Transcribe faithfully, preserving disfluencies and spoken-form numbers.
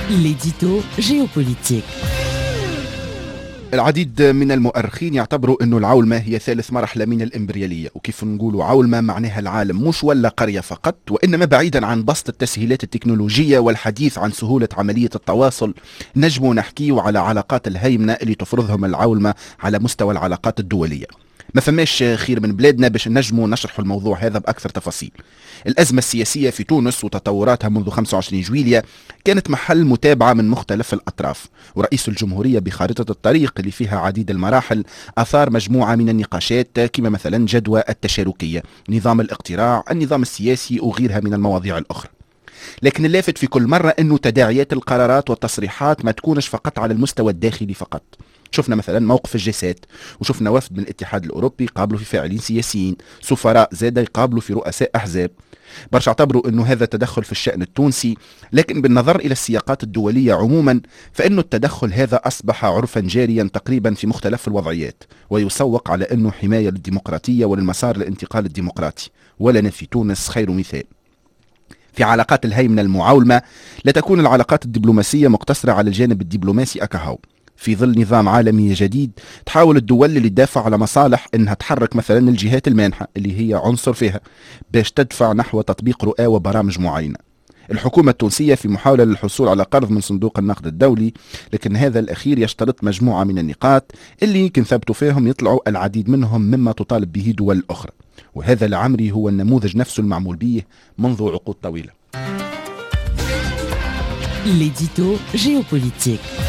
l'édito géopolitique. العديد من المؤرخين يعتبروا أن العولمة هي ثالث مرحلة من الإمبريالية، وكيف نقولوا عولمة معناها العالم مش ولا قرية فقط، وإنما بعيدا عن بسط التسهيلات التكنولوجية والحديث عن سهولة عملية التواصل نجموا نحكيوا على علاقات الهيمنة اللي تفرضهم العولمة على مستوى العلاقات الدولية. ما فماش خير من بلادنا باش نجموا نشرحوا الموضوع هذا بأكثر تفاصيل. الأزمة السياسية في تونس وتطوراتها منذ خمسة وعشرين جويلية كانت محل متابعة من مختلف الأطراف، ورئيس الجمهورية بخارطة الطريق اللي فيها عديد المراحل أثار مجموعة من النقاشات كما مثلا جدوى التشاركية، نظام الاقتراع، النظام السياسي وغيرها من المواضيع الأخرى. لكن اللافت في كل مرة أنه تداعيات القرارات والتصريحات ما تكونش فقط على المستوى الداخلي فقط. شفنا مثلا موقف الجسات، وشفنا وفد من الاتحاد الأوروبي يقابلوا في فاعلين سياسيين، سفراء زادة يقابلوا في رؤساء أحزاب. برشا اعتبروا أنه هذا تدخل في الشأن التونسي، لكن بالنظر إلى السياقات الدولية عموما فإنه التدخل هذا أصبح عرفا جاريا تقريبا في مختلف الوضعيات، ويسوق على أنه حماية للديمقراطية وللمسار الانتقال الديمقراطي، ولنا في تونس خير مثال. في علاقات الهيمنة المعاولمة لا تكون العلاقات الدبلوماسية مقتصرة على الجانب الدبلوماسي أكهو. في ظل نظام عالمي جديد تحاول الدول اللي تدافع على مصالح انها تحرك مثلا الجهات المانحة اللي هي عنصر فيها باش تدفع نحو تطبيق رؤى وبرامج معينة. الحكومة التونسية في محاولة للحصول على قرض من صندوق النقد الدولي، لكن هذا الأخير يشترط مجموعة من النقاط اللي يمكن ثبتوا فيهم يطلعوا العديد منهم مما تطالب به دول أخرى، وهذا لعمري هو النموذج نفسه المعمول به منذ عقود طويلة. L'édito géopolitique.